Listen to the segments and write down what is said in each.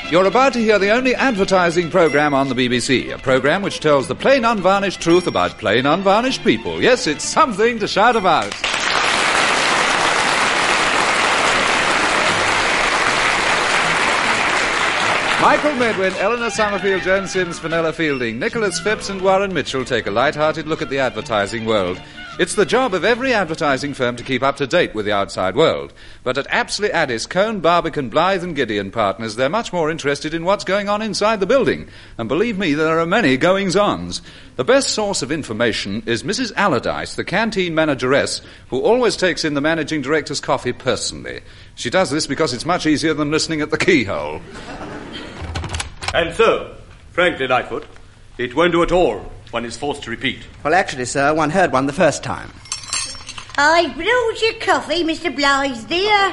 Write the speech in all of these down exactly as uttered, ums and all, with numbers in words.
You're about to hear the only advertising programme on the B B C, a programme which tells the plain, unvarnished truth about plain, unvarnished people. Yes, it's something to shout about. Michael Medwin, Eleanor Summerfield, Joan Sims, Fenella Fielding, Nicholas Phipps and Warren Mitchell take a light-hearted look at the advertising world. It's the job of every advertising firm to keep up to date with the outside world. But at Apsley Addis, Cohn, Barbican, Blythe and Gideon Partners, they're much more interested in what's going on inside the building. And believe me, there are many goings-ons. The best source of information is Missus Allardyce, the canteen manageress, who always takes in the managing director's coffee personally. She does this because it's much easier than listening at the keyhole. And so, frankly, Lightfoot, it won't do at all. One is forced to repeat. Well, actually, sir, one heard one the first time. I brought your coffee, Mister Blythe, dear.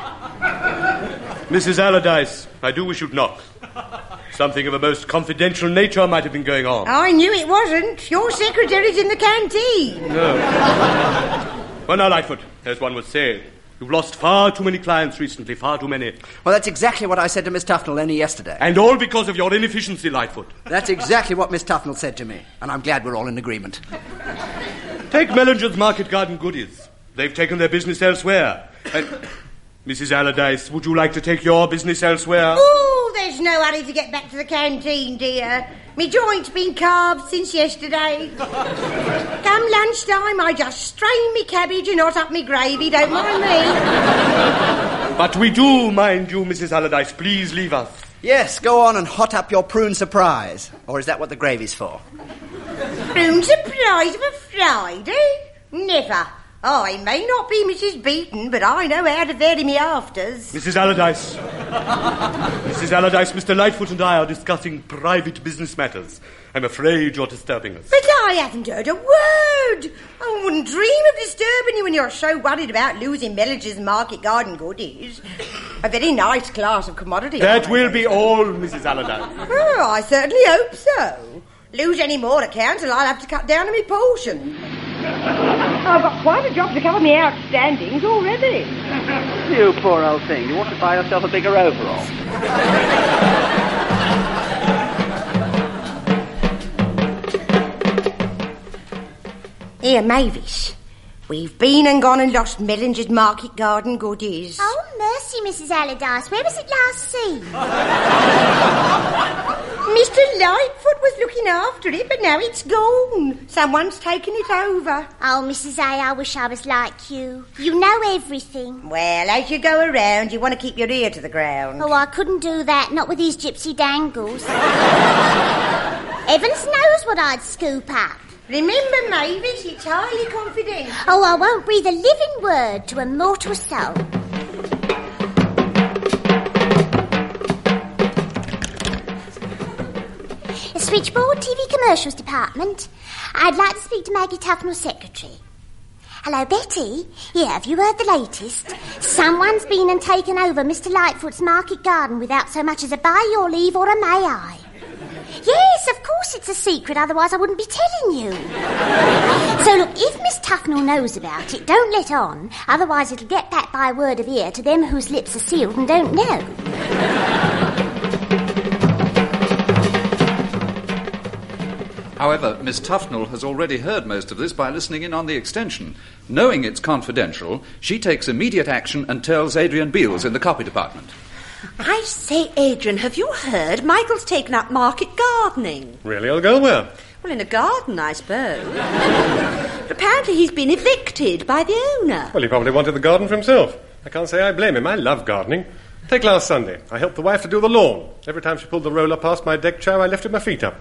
Missus Allardyce, I do wish you'd knock. Something of a most confidential nature might have been going on. I knew it wasn't. Your secretary's in the canteen. No. Well, now, Lightfoot, as one was saying, you've lost far too many clients recently, far too many. Well, that's exactly what I said to Miss Tufnell only yesterday. And all because of your inefficiency, Lightfoot. That's exactly what Miss Tufnell said to me, and I'm glad we're all in agreement. Take Mellinger's Market Garden Goodies. They've taken their business elsewhere. And, Missus Allardyce, would you like to take your business elsewhere? Oh, there's no hurry to get back to the canteen, dear. Me joint's been carved since yesterday. Come lunchtime, I just strain me cabbage and hot up me gravy, don't mind me. But we do mind you, Missus Allardyce. Please leave us. Yes, go on and hot up your prune surprise. Or is that what the gravy's for? Prune surprise of a Friday? Never. I may not be Missus Beaton, but I know how to vary me afters. Missus Allardyce. Missus Allardyce, Mister Lightfoot and I are discussing private business matters. I'm afraid you're disturbing us. But I haven't heard a word. I wouldn't dream of disturbing you when you're so worried about losing Mellinger's Market Garden Goodies. A very nice class of commodity. That will be all, Missus Allardyce. Oh, I certainly hope so. Lose any more accounts and I'll have to cut down on my portion. I've got quite a job to cover me outstandings already. You poor old thing. You ought to buy yourself a bigger overall. Here, Mavis. We've been and gone and lost Mellinger's Market Garden Goodies. Oh, mercy, Missus Allardyce. Where was it last seen? Mister Lightfoot was looking after it, but now it's gone. Someone's taken it over. Oh, Missus A, I wish I was like you. You know everything. Well, as you go around, you want to keep your ear to the ground. Oh, I couldn't do that, not with these gypsy dangles. Evans knows what I'd scoop up. Remember, Mavis, it's highly confidential. Oh, I won't breathe a living word to a mortal soul. The Switchboard T V Commercials Department. I'd like to speak to Maggie Tufnell's secretary. Hello, Betty. Yeah, have you heard the latest? Someone's been and taken over Mister Lightfoot's Market Garden without so much as a by your leave or a may I. Yes, of course it's a secret, otherwise I wouldn't be telling you. So look, if Miss Tufnell knows about it, don't let on, otherwise it'll get back by word of ear to them whose lips are sealed and don't know. However, Miss Tufnell has already heard most of this by listening in on the extension. Knowing it's confidential, she takes immediate action and tells Adrian Beales in the copy department. I say, Adrian, have you heard? Michael's taken up market gardening. Really, old girl? Where? Well, in a garden, I suppose. But apparently he's been evicted by the owner. Well, he probably wanted the garden for himself. I can't say I blame him. I love gardening. Take last Sunday. I helped the wife to do the lawn. Every time she pulled the roller past my deck chair, I lifted my feet up.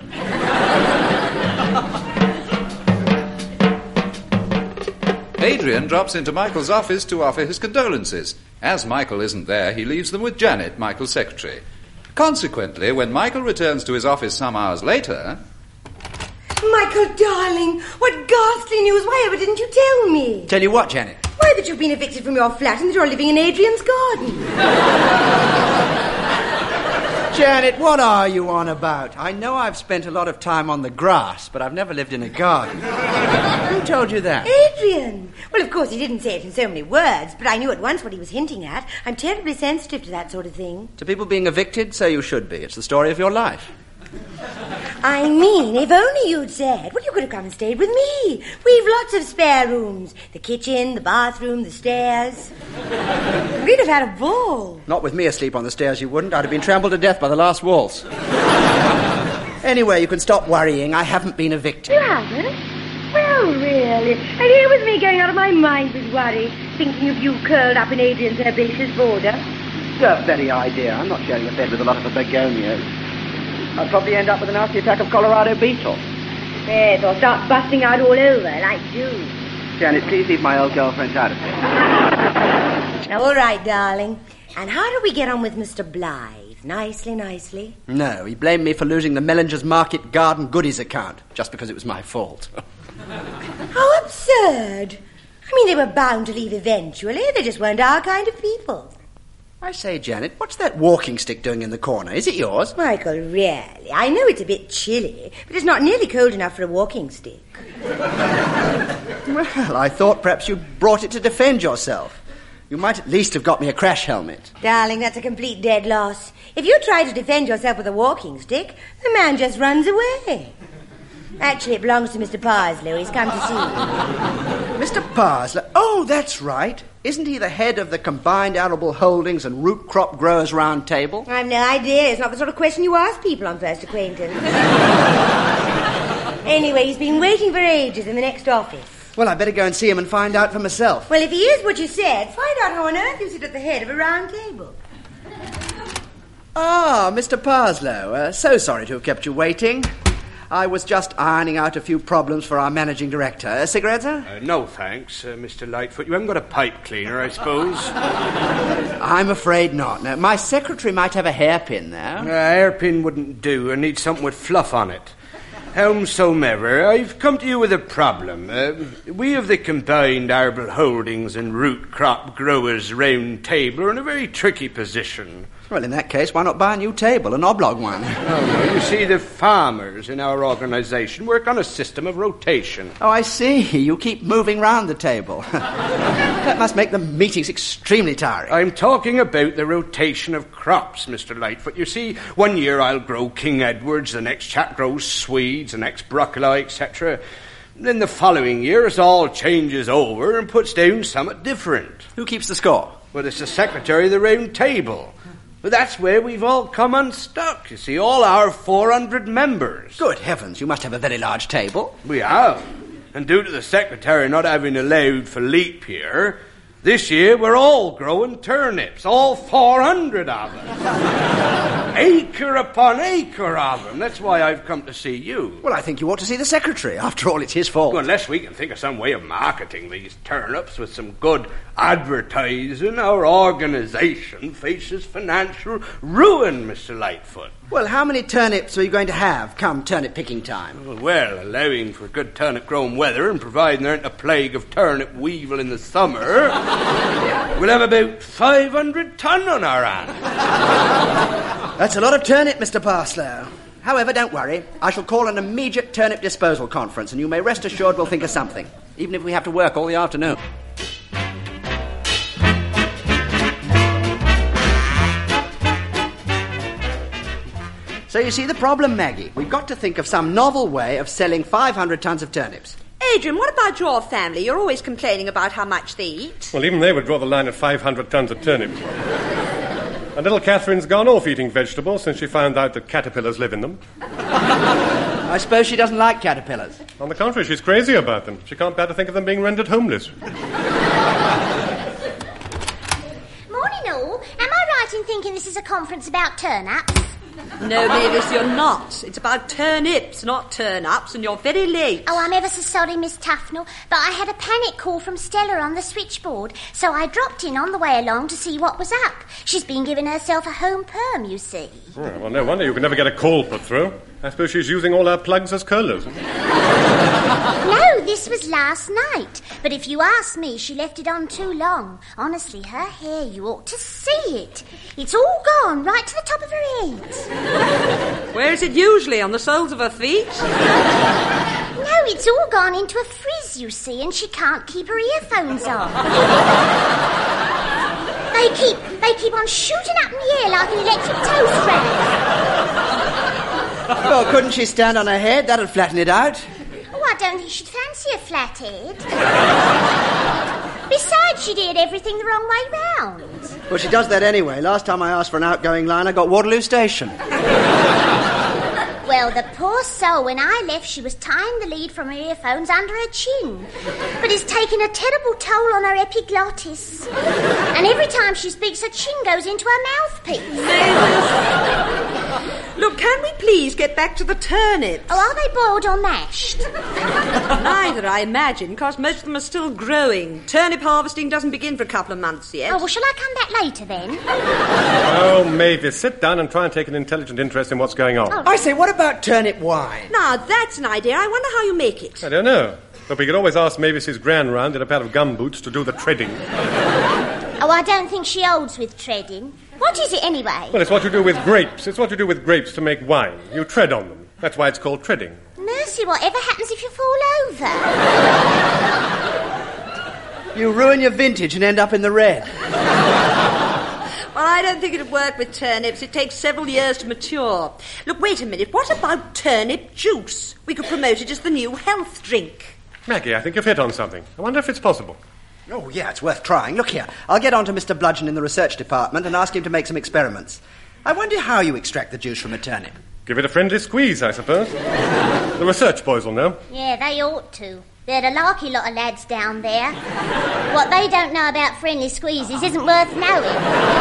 Adrian drops into Michael's office to offer his condolences. As Michael isn't there, he leaves them with Janet, Michael's secretary. Consequently, when Michael returns to his office some hours later... Michael, darling, what ghastly news. Why ever didn't you tell me? Tell you what, Janet? Why, that you've been evicted from your flat and that you're living in Adrian's garden. Janet, what are you on about? I know I've spent a lot of time on the grass, but I've never lived in a garden. Who told you that? Adrian. Well, of course, he didn't say it in so many words, but I knew at once what he was hinting at. I'm terribly sensitive to that sort of thing. To people being evicted, so you should be. It's the story of your life. I mean, if only you'd said, well, you could have come and stayed with me. We've lots of spare rooms. The kitchen, the bathroom, the stairs. We'd have had a ball. Not with me asleep on the stairs, you wouldn't. I'd have been trampled to death by the last waltz. Anyway, you can stop worrying. I haven't been evicted. You haven't? Well, really. And here was me going out of my mind with worry, thinking of you curled up in Adrian's herbaceous border. The very idea. I'm not sharing a bed with a lot of the begonias. I'll probably end up with a nasty attack of Colorado beetle. Yes, or start busting out all over, like you. Janet, please leave my old girlfriends out of it. All right, darling. And how do we get on with Mister Blythe? Nicely, nicely? No, he blamed me for losing the Mellinger's Market Garden Goodies account, just because it was my fault. How absurd. I mean, they were bound to leave eventually. They just weren't our kind of people. I say, Janet, what's that walking stick doing in the corner? Is it yours? Michael, really? I know it's a bit chilly, but it's not nearly cold enough for a walking stick. Well, I thought perhaps you brought it to defend yourself. You might at least have got me a crash helmet. Darling, that's a complete dead loss. If you try to defend yourself with a walking stick, the man just runs away. Actually, it belongs to Mister Parslow. He's come to see you. Mister Parslow? Oh, that's right. Isn't he the head of the Combined Arable Holdings and Root Crop Growers Round Table? I've no idea. It's not the sort of question you ask people on first acquaintance. Anyway, he's been waiting for ages in the next office. Well, I'd better go and see him and find out for myself. Well, if he is what you said, find out how on earth you sit at the head of a round table. Ah, Mister Parslow. Uh, so sorry to have kept you waiting. I was just ironing out a few problems for our managing director. A cigarette, sir? Uh, no, thanks, uh, Mister Lightfoot. You haven't got a pipe cleaner, I suppose? I'm afraid not. No, my secretary might have a hairpin there. A uh, hairpin wouldn't do. I need something with fluff on it. Howsomever, I've come to you with a problem. Uh, we of the Combined Arable Holdings and Root Crop Growers Round Table are in a very tricky position. Well, in that case, why not buy a new table, an oblong one? Oh, well, you see, the farmers in our organisation work on a system of rotation. Oh, I see. You keep moving round the table. That must make the meetings extremely tiring. I'm talking about the rotation of crops, Mister Lightfoot. You see, one year I'll grow King Edwards, the next chap grows Swedes, the next broccoli, et cetera. Then the following year it all changes over and puts down something different. Who keeps the score? Well, it's the secretary of the round table. But that's where we've all come unstuck, you see, all our four hundred members. Good heavens, you must have a very large table. We have. And due to the secretary not having allowed for leap year, this year we're all growing turnips, all four hundred of them. Acre upon acre of them. That's why I've come to see you. Well, I think you ought to see the secretary. After all, it's his fault. Well, unless we can think of some way of marketing these turnips with some good advertising, our organisation faces financial ruin, Mister Lightfoot. Well, how many turnips are you going to have come turnip picking time? Well, allowing for good turnip-growing weather and providing there ain't a plague of turnip weevil in the summer, we'll have about five hundred ton on our hands. That's a lot of turnip, Mister Parslow. However, don't worry. I shall call an immediate turnip disposal conference, and you may rest assured we'll think of something, even if we have to work all the afternoon. So you see the problem, Maggie. We've got to think of some novel way of selling five hundred tons of turnips. Adrian, what about your family? You're always complaining about how much they eat. Well, even they would draw the line at five hundred tons of turnips. And little Catherine's gone off eating vegetables since she found out that caterpillars live in them. I suppose she doesn't like caterpillars. On the contrary, she's crazy about them. She can't bear to think of them being rendered homeless. Morning, all. Am I right in thinking this is a conference about turnips? No, Mavis, you're not. It's about turnips, not turn-ups, and you're very late. Oh, I'm ever so sorry, Miss Tufnell, but I had a panic call from Stella on the switchboard, so I dropped in on the way along to see what was up. She's been giving herself a home perm, you see. Oh, well, no wonder you can never get a call put through. I suppose she's using all our plugs as curlers. No, this was last night. But if you ask me, she left it on too long. Honestly, her hair, you ought to see it. It's all gone, right to the top of her head. Where is it usually? On the soles of her feet? No, it's all gone into a frizz, you see, and she can't keep her earphones on. They keep, they keep on shooting up in the air like an electric toast rack. Well, couldn't she stand on her head? That'd flatten it out. Oh, I don't think she'd fancy a flat head. Besides, she did everything the wrong way round. Well, she does that anyway. Last time I asked for an outgoing line, I got Waterloo Station. Well, the poor soul, when I left, she was tying the lead from her earphones under her chin. But it's taken a terrible toll on her epiglottis. And every time she speaks, her chin goes into her mouthpiece. Look, can we please get back to the turnips? Oh, are they boiled or mashed? Neither, I imagine, because most of them are still growing. Turnip harvesting doesn't begin for a couple of months yet. Oh, well, shall I come back later, then? Oh, Mavis, sit down and try and take an intelligent interest in what's going on. Oh. I say, what about turnip wine? Now, that's an idea. I wonder how you make it. I don't know. But we could always ask Mavis's gran round in a pair of gumboots to do the treading. Oh, I don't think she holds with treading. What is it, anyway? Well, it's what you do with grapes. It's what you do with grapes to make wine. You tread on them. That's why it's called treading. Mercy, whatever happens if you fall over? You ruin your vintage and end up in the red. Well, I don't think it'd work with turnips. It takes several years to mature. Look, wait a minute. What about turnip juice? We could promote it as the new health drink. Maggie, I think you've hit on something. I wonder if it's possible. Oh, yeah, it's worth trying. Look here. I'll get on to Mister Bludgeon in the research department and ask him to make some experiments. I wonder how you extract the juice from a turnip. Give it a friendly squeeze, I suppose. The research boys will know. Yeah, they ought to. They're a larky lot of lads down there. What they don't know about friendly squeezes isn't worth knowing.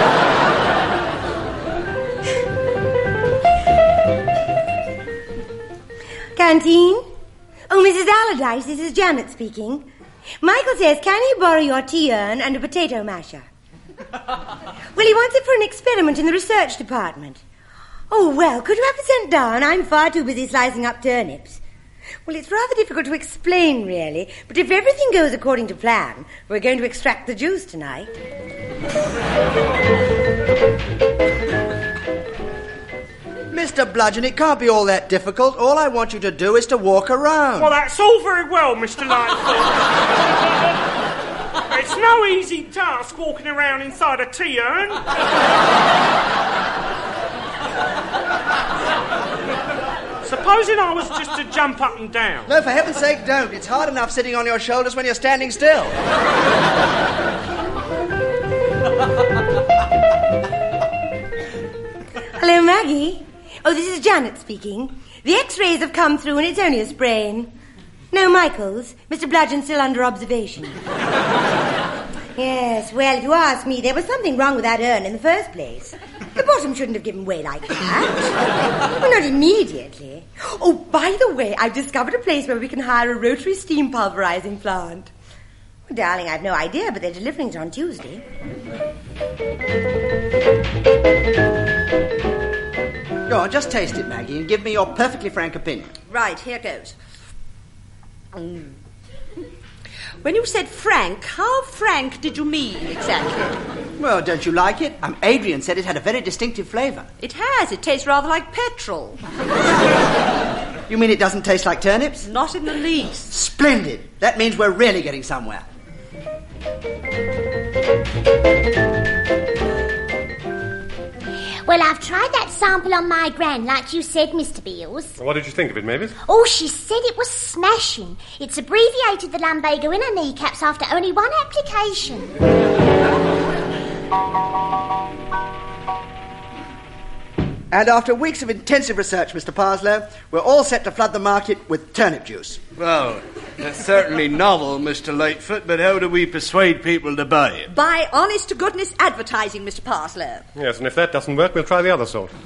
Canteen? Oh, Missus Allardyce, this is Janet speaking. Michael says, can he borrow your tea urn and a potato masher? Well, he wants it for an experiment in the research department. Oh, well, could you have it sent down? I'm far too busy slicing up turnips. Well, it's rather difficult to explain, really, but if everything goes according to plan, we're going to extract the juice tonight. Mister Bludgeon, it can't be all that difficult. All I want you to do is to walk around. Well, that's all very well, Mister Lightfoot. It's no easy task walking around inside a tea urn. Supposing I was just to jump up and down. No, for heaven's sake, don't. It's hard enough sitting on your shoulders when you're standing still. Hello, Maggie. Oh, this is Janet speaking. The X-rays have come through and it's only a sprain. No, Michaels. Mister Bludgeon's still under observation. Yes, well, if you ask me, there was something wrong with that urn in the first place. The bottom shouldn't have given way like that. Well, not immediately. Oh, by the way, I've discovered a place where we can hire a rotary steam pulverizing plant. Well, darling, I've no idea, but they're delivering it on Tuesday. Go on, just taste it, Maggie, and give me your perfectly frank opinion. Right, here goes. Mm. When you said frank, how frank did you mean exactly? Well, don't you like it? Um, Adrian said it had a very distinctive flavour. It has. It tastes rather like petrol. You mean it doesn't taste like turnips? Not in the least. Splendid. That means we're really getting somewhere. Well, I've tried that sample on my gran, like you said, Mister Beales. What did you think of it, Mavis? Oh, she said it was smashing. It's abbreviated the lumbago in her kneecaps after only one application. And after weeks of intensive research, Mister Parslow, we're all set to flood the market with turnip juice. Well, that's certainly novel, Mister Lightfoot, but how do we persuade people to buy it? By honest-to-goodness advertising, Mister Parslow. Yes, and if that doesn't work, we'll try the other sort.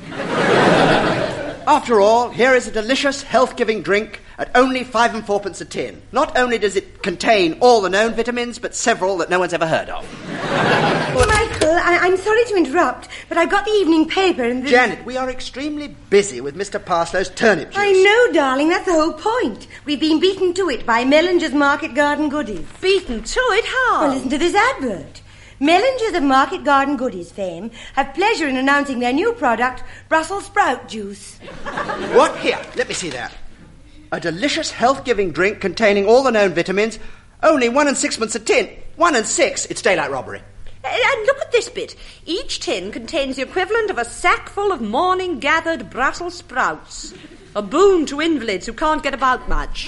After all, here is a delicious, health-giving drink at only five and fourpence a tin. Not only does it contain all the known vitamins, but several that no one's ever heard of. Michael, I, I'm sorry to interrupt, but I got the evening paper and... The... Janet, we are extremely busy with Mister Parslow's turnip juice. I know, darling, that's the whole point. We've been beaten to it by Mellinger's Market Garden Goodies. Beaten to it? How? Well, listen to this advert. Mellinger's of Market Garden Goodies fame have pleasure in announcing their new product, Brussels Sprout Juice. What? Here, let me see that. A delicious health-giving drink containing all the known vitamins, only one and sixpence a tin. One and six, it's daylight robbery. And look at this bit. Each tin contains the equivalent of a sack full of morning-gathered Brussels sprouts. A boon to invalids who can't get about much.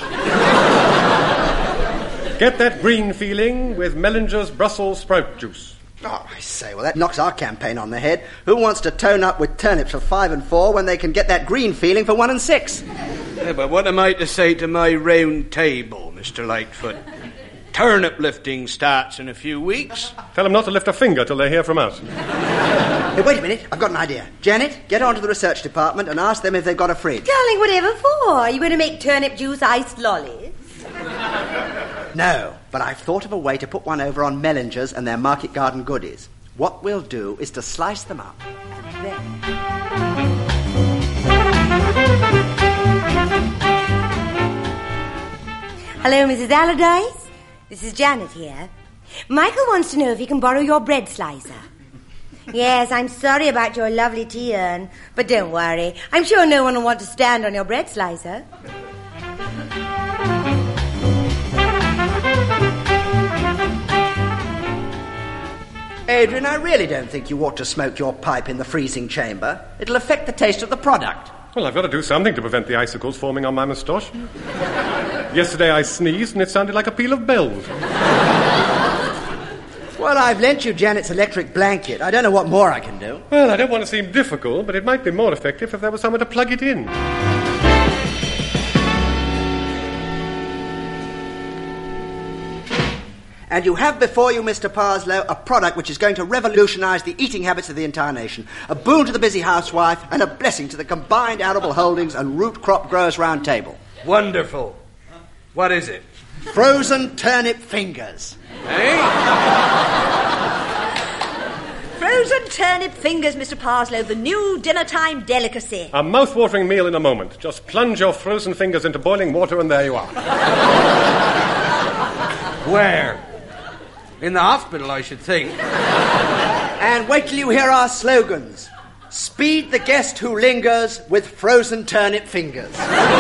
Get that green feeling with Mellinger's Brussels sprout juice. Oh, I say, well, that knocks our campaign on the head. Who wants to tone up with turnips for five and four when they can get that green feeling for one and six? Yeah, but what am I to say to my round table, Mister Lightfoot? Turnip lifting starts in a few weeks. Tell them not to lift a finger till they hear from us. Hey, wait a minute. I've got an idea. Janet, get on to the research department and ask them if they've got a fridge. Darling, whatever for? Are you going to make turnip juice iced lollies? No, but I've thought of a way to put one over on Mellinger's and their Market Garden Goodies. What we'll do is to slice them up. Hello, Missus Allardyce. This is Janet here. Michael wants to know if he can borrow your bread slicer. Yes, I'm sorry about your lovely tea urn, but don't worry. I'm sure no one will want to stand on your bread slicer. Adrian, I really don't think you ought to smoke your pipe in the freezing chamber. It'll affect the taste of the product. Well, I've got to do something to prevent the icicles forming on my moustache. Yesterday I sneezed and it sounded like a peal of bells. Well, I've lent you Janet's electric blanket. I don't know what more I can do. Well, I don't want to seem difficult, but it might be more effective if there was someone to plug it in. And you have before you, Mister Parslow, a product which is going to revolutionise the eating habits of the entire nation. A boon to the busy housewife and a blessing to the combined arable holdings and root crop growers round table. Wonderful. What is it? Frozen turnip fingers. Eh? Frozen turnip fingers, Mister Parslow, the new dinner-time delicacy. A mouth-watering meal in a moment. Just plunge your frozen fingers into boiling water and there you are. Where? In the hospital, I should think. And wait till you hear our slogans. Speed the guest who lingers with frozen turnip fingers.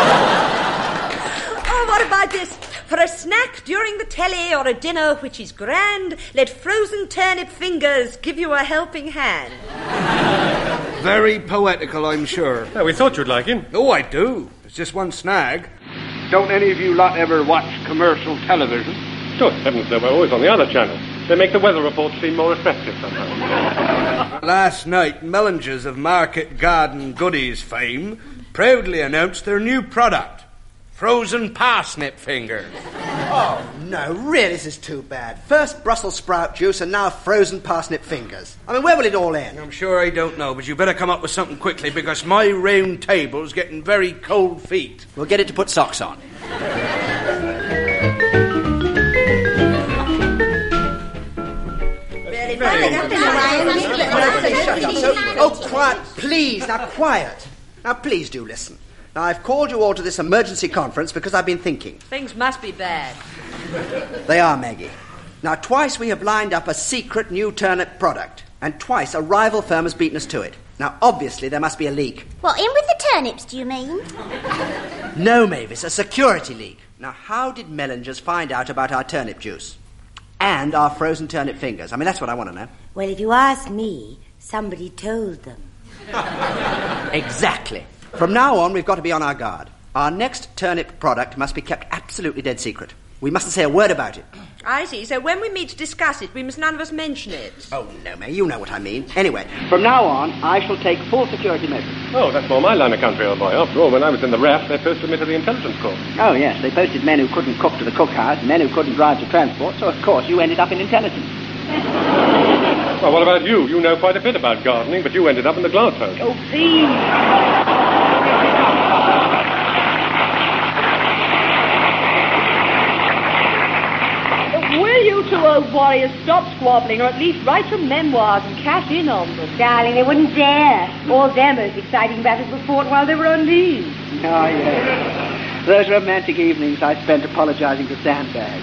Oh, what about this? For a snack during the telly or a dinner which is grand, let frozen turnip fingers give you a helping hand. Very poetical, I'm sure. Yeah, we thought you'd like him. Oh, I do. It's just one snag. Don't any of you lot ever watch commercial television? Good heavens, no, we're always on the other channel. They make the weather reports seem more effective somehow. Last night, Mellinger's of Market Garden Goodies fame proudly announced their new product, frozen parsnip fingers. Oh, no, really, this is too bad. First Brussels sprout juice and now frozen parsnip fingers. I mean, where will it all end? I'm sure I don't know, but you better come up with something quickly because my round table's getting very cold feet. We'll get it to put socks on. Oh, quiet, please. Now, quiet. Now, please do listen. Now, I've called you all to this emergency conference because I've been thinking. Things must be bad. They are, Maggie. Now, twice we have lined up a secret new turnip product, and twice a rival firm has beaten us to it. Now, obviously, there must be a leak. What, in with the turnips, do you mean? No, Mavis, a security leak. Now, how did Mellinger's find out about our turnip juice? And our frozen turnip fingers? I mean, that's what I want to know. Well, if you ask me, somebody told them. Exactly. From now on, we've got to be on our guard. Our next turnip product must be kept absolutely dead secret. We mustn't say a word about it. I see. So when we meet to discuss it, we must none of us mention it. Oh, no, May, you know what I mean. Anyway, from now on, I shall take full security measures. Oh, that's more my line of country, old boy. After all, when I was in the R A F, they posted me to the intelligence corps. Oh, yes, they posted men who couldn't cook to the cookhouse, men who couldn't drive to transport, so of course you ended up in intelligence. Well, what about you? You know quite a bit about gardening, but you ended up in the glasshouse. Oh, please. Will you two old warriors stop squabbling, or at least write some memoirs and cash in on them. Darling, they wouldn't dare. All their most exciting battles were fought while they were on leave. Oh, yes. Those romantic evenings I spent apologising to sandbags.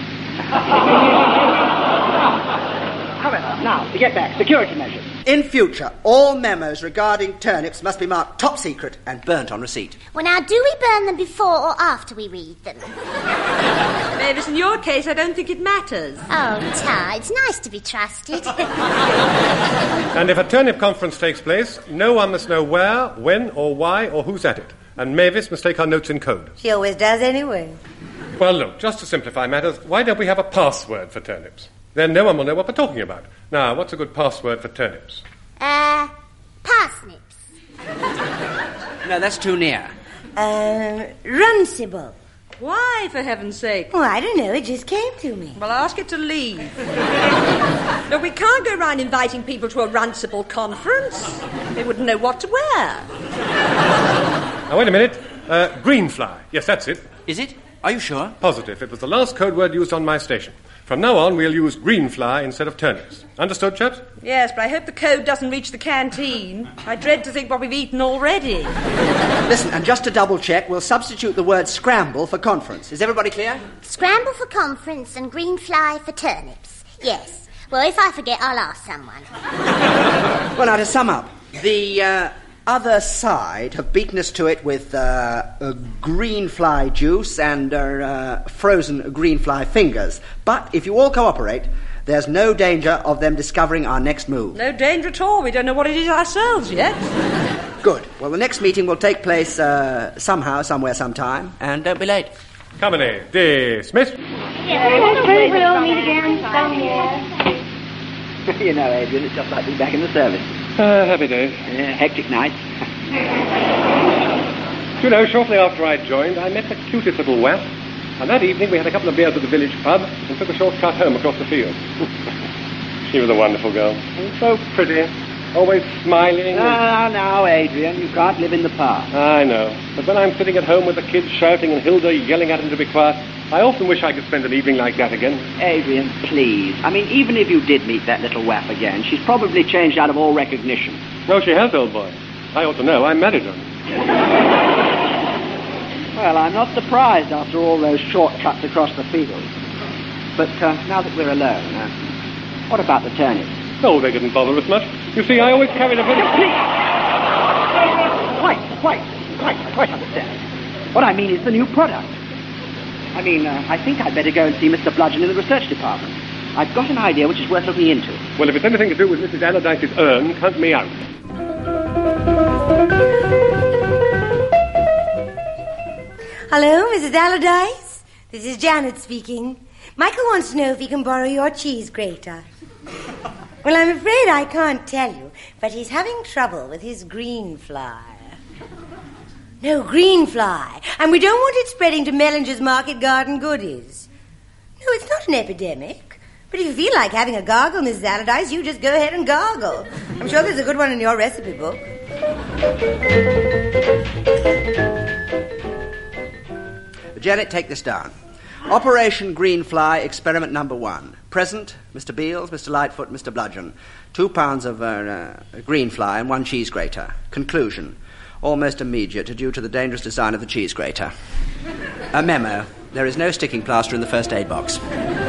However, now, to get back, security measures. In future, all memos regarding turnips must be marked top secret and burnt on receipt. Well, now, do we burn them before or after we read them? Mavis, in your case, I don't think it matters. Oh, Ta, it's nice to be trusted. And if a turnip conference takes place, no one must know where, when, or why, or who's at it. And Mavis must take her notes in code. She always does anyway. Well, look, just to simplify matters, why don't we have a password for turnips? Then no one will know what we're talking about. Now, what's a good password for turnips? Uh, parsnips. No, that's too near. Um, Runcible. Why, for heaven's sake? Oh, I don't know. It just came to me. Well, ask it to leave. Look, we can't go round inviting people to a Runcible conference. They wouldn't know what to wear. Now, wait a minute. Uh, greenfly. Yes, that's it. Is it? Are you sure? Positive. It was the last code word used on my station. From now on, we'll use greenfly instead of turnips. Understood, chaps? Yes, but I hope the code doesn't reach the canteen. I dread to think what we've eaten already. Listen, and just to double-check, we'll substitute the word scramble for conference. Is everybody clear? Scramble for conference and greenfly for turnips. Yes. Well, if I forget, I'll ask someone. Well, now, to sum up, the uh, other side have beaten us to it with uh, a greenfly juice and uh, uh, frozen greenfly fingers. But if you all cooperate, there's no danger of them discovering our next move. No danger at all. We don't know what it is ourselves yet. Good. Well, the next meeting will take place uh, somehow, somewhere, sometime. And don't be late. Company dismissed. We'll meet again somewhere. You know, Adrian, it's just like being back in the service. Uh, happy days. Yeah, hectic nights. You know, shortly after I joined, I met the cutest little wap. And that evening we had a couple of beers at the village pub and took a short cut home across the field. She was a wonderful girl. And so pretty. Always smiling. Now, now, Adrian, you can't live in the past. I know. But when I'm sitting at home with the kids shouting and Hilda yelling at him to be quiet, I often wish I could spend an evening like that again. Adrian, please. I mean, even if you did meet that little wap again, she's probably changed out of all recognition. No, she has, old boy. I ought to know. I married her. Well, I'm not surprised after all those shortcuts across the field. But uh, now that we're alone, uh, what about the turnips? Oh, they didn't bother us much. You see, I always carried a very... Quite, quite, quite, I quite understand. What I mean is the new product. I mean, uh, I think I'd better go and see Mister Bludgeon in the research department. I've got an idea which is worth looking into. Well, if it's anything to do with Missus Allardyce's urn, count me out. Hello, Missus Allardyce. This is Janet speaking. Michael wants to know if he can borrow your cheese grater. Well, I'm afraid I can't tell you, but he's having trouble with his green fly. No, green fly. And we don't want it spreading to Mellinger's Market Garden goodies. No, it's not an epidemic. But if you feel like having a gargle, Missus Allardyce, you just go ahead and gargle. I'm sure there's a good one in your recipe book. Janet, take this down. Operation Greenfly, experiment number one. Present, Mister Beals, Mister Lightfoot, Mister Bludgeon. Two pounds of uh, uh, greenfly and one cheese grater. Conclusion. Almost immediate due to the dangerous design of the cheese grater. A memo. There is no sticking plaster in the first aid box.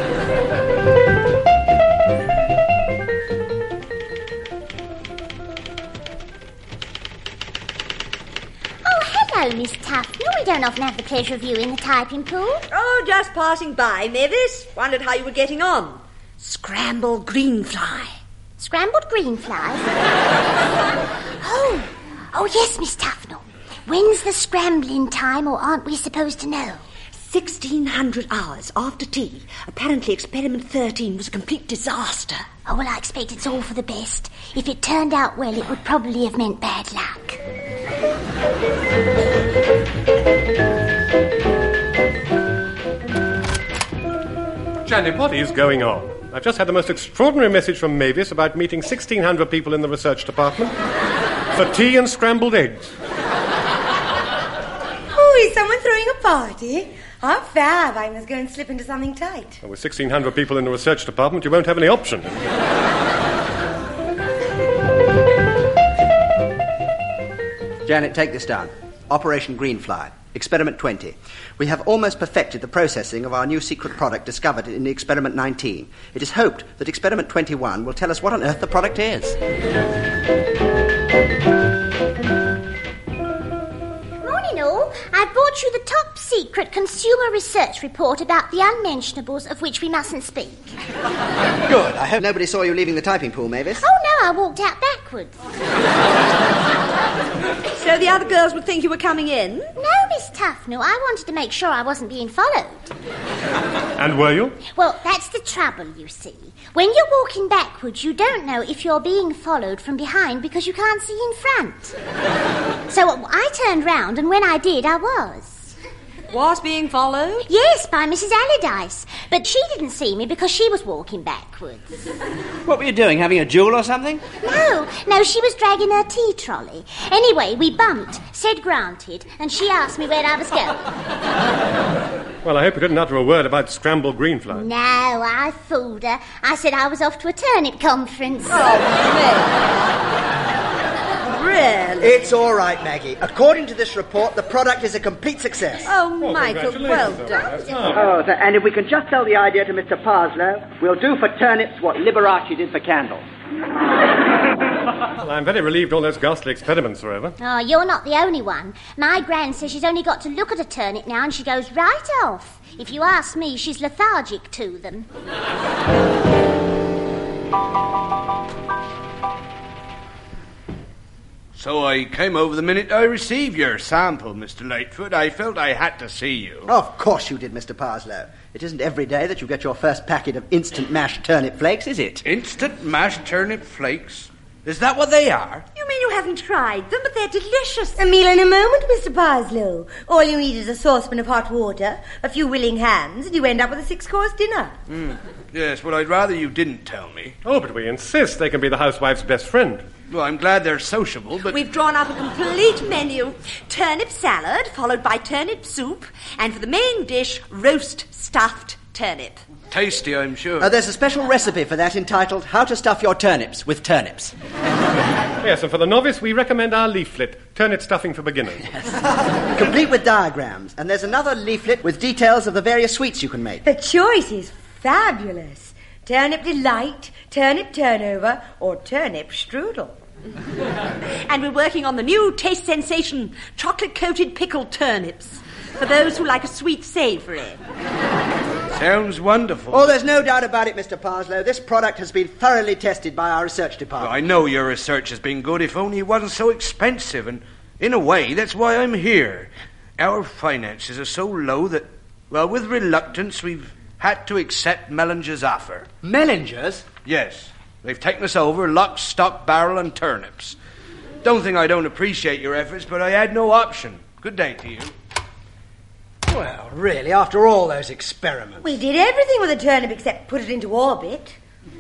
Hello, Miss Tufnell. We don't often have the pleasure of you in the typing pool. Oh, just passing by, Mavis. Wondered how you were getting on. Scrambled greenfly. Scrambled greenflies? oh, oh yes, Miss Tufnell. When's the scrambling time, or aren't we supposed to know? Sixteen hundred hours after tea. Apparently experiment thirteen was a complete disaster. Oh, well, I expect it's all for the best. If it turned out well, it would probably have meant bad luck. Janet, what is going on? I've just had the most extraordinary message from Mavis about meeting sixteen hundred people in the research department for tea and scrambled eggs. Oh, is someone throwing a party? I'm fab. I must go and slip into something tight. Well, with sixteen hundred people in the research department, you won't have any option. Janet, take this down. Operation Greenfly. Experiment twenty. We have almost perfected the processing of our new secret product discovered in Experiment nineteen. It is hoped that Experiment twenty-one will tell us what on earth the product is. Morning all. I brought you the top secret consumer research report about the unmentionables of which we mustn't speak. Good. I hope nobody saw you leaving the typing pool, Mavis. Oh no, I walked out backwards. So the other girls would think you were coming in? No, Miss Tufnell. I wanted to make sure I wasn't being followed. And were you? Well, that's the trouble, you see. When you're walking backwards, you don't know if you're being followed from behind because you can't see in front. So I turned round, and when I did, I was. Was being followed? Yes, by Missus Allardyce. But she didn't see me because she was walking backwards. What were you doing, having a duel or something? No, no, she was dragging her tea trolley. Anyway, we bumped, said granted, and she asked me where I was going. Well, I hope you didn't utter a word about scrambled greenfly. No, I fooled her. I said I was off to a turnip conference. Oh, really? It's all right, Maggie. According to this report, the product is a complete success. Oh, Michael, well done. Oh, th- and if we can just sell the idea to Mister Parslow, we'll do for turnips what Liberace did for candles. Well, I'm very relieved all those ghastly experiments are over. Oh, you're not the only one. My gran says she's only got to look at a turnip now and she goes right off. If you ask me, she's lethargic to them. So I came over the minute I received your sample, Mister Lightfoot. I felt I had to see you. Of course you did, Mister Parslow. It isn't every day that you get your first packet of instant mashed turnip flakes, is it? Instant mashed turnip flakes? Is that what they are? You mean you haven't tried them, but they're delicious. A meal in a moment, Mister Parslow. All you need is a saucepan of hot water, a few willing hands, and you end up with a six-course dinner. Mm. Yes, well, I'd rather you didn't tell me. Oh, but we insist they can be the housewife's best friend. Well, I'm glad they're sociable, but... We've drawn up a complete menu. Turnip salad, followed by turnip soup, and for the main dish, roast stuffed turnip. Tasty, I'm sure. Uh, there's a special recipe for that entitled How to Stuff Your Turnips with Turnips. Yes, and for the novice, we recommend our leaflet, Turnip Stuffing for Beginners. Yes. Complete with diagrams. And there's another leaflet with details of the various sweets you can make. The choice is fabulous. Turnip delight, turnip turnover, or turnip strudel. And we're working on the new taste sensation, chocolate-coated pickled turnips, for those who like a sweet savoury. Sounds wonderful. Oh, there's no doubt about it, Mister Parslow. This product has been thoroughly tested by our research department. Well, I know your research has been good, if only it wasn't so expensive, and in a way, that's why I'm here. Our finances are so low that, well, with reluctance, we've had to accept Mellinger's offer. Mellinger's? Yes. They've taken us over, lock, stock, barrel, and turnips. Don't think I don't appreciate your efforts, but I had no option. Good day to you. Well, really, after all those experiments... We did everything with a turnip except put it into orbit.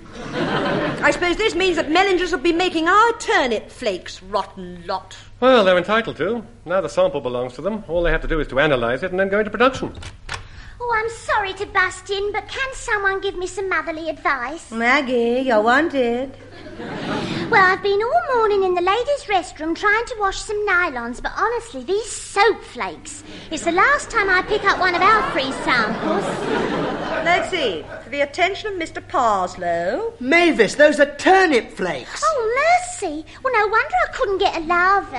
I suppose this means that Mellingers will be making our turnip flakes, rotten lot. Well, they're entitled to. Now the sample belongs to them. All they have to do is to analyse it and then go into production. Oh, I'm sorry to bust in, but can someone give me some motherly advice? Maggie, you're wanted. Well, I've been all morning in the ladies' restroom trying to wash some nylons, but honestly, these soap flakes. It's the last time I pick up one of our free samples. Let's see. For the attention of Mister Parslow. Mavis, those are turnip flakes. Oh, mercy. Well, no wonder I couldn't get a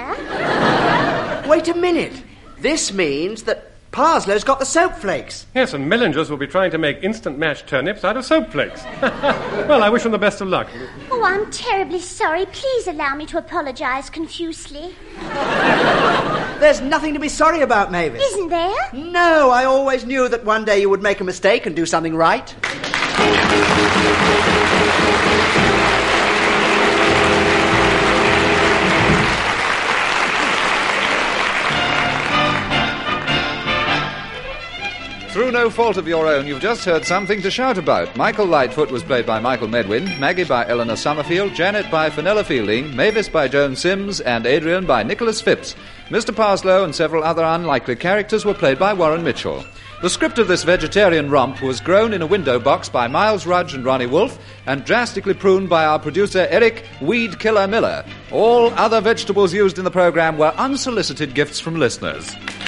lather. Wait a minute. This means that Parslow's got the soap flakes. Yes, and Mellinger's will be trying to make instant mashed turnips out of soap flakes. Well, I wish them the best of luck. Oh, I'm terribly sorry. Please allow me to apologise confusely. There's nothing to be sorry about, Mavis. Isn't there? No, I always knew that one day you would make a mistake and do something right. Through no fault of your own, you've just heard something to shout about. Michael Lightfoot was played by Michael Medwin, Maggie by Eleanor Summerfield, Janet by Fenella Fielding, Mavis by Joan Sims, and Adrian by Nicholas Phipps. Mister Parslow and several other unlikely characters were played by Warren Mitchell. The script of this vegetarian romp was grown in a window box by Miles Rudge and Ronnie Wolfe and drastically pruned by our producer Eric Weed Killer Miller. All other vegetables used in the programme were unsolicited gifts from listeners.